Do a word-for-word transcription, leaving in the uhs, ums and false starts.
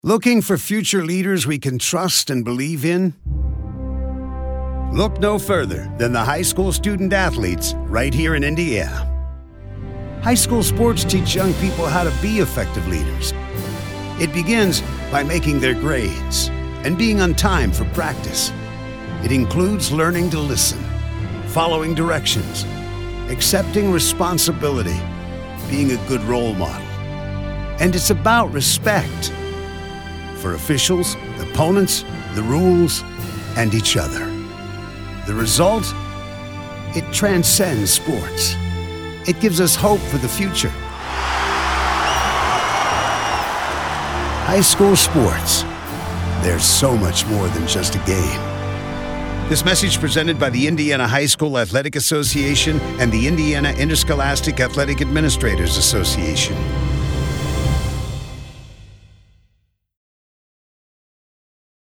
Looking for future leaders we can trust and believe in? Look no further than the high school student athletes right here in Indiana. High school sports teach young people how to be effective leaders. It begins by making their grades and being on time for practice. It includes learning to listen, following directions, accepting responsibility, being a good role model. And it's about respect for officials, opponents, the rules, and each other. The result? It transcends sports. It gives us hope for the future. High school sports. There's so much more than just a game. This message presented by the Indiana High School Athletic Association and the Indiana Interscholastic Athletic Administrators Association.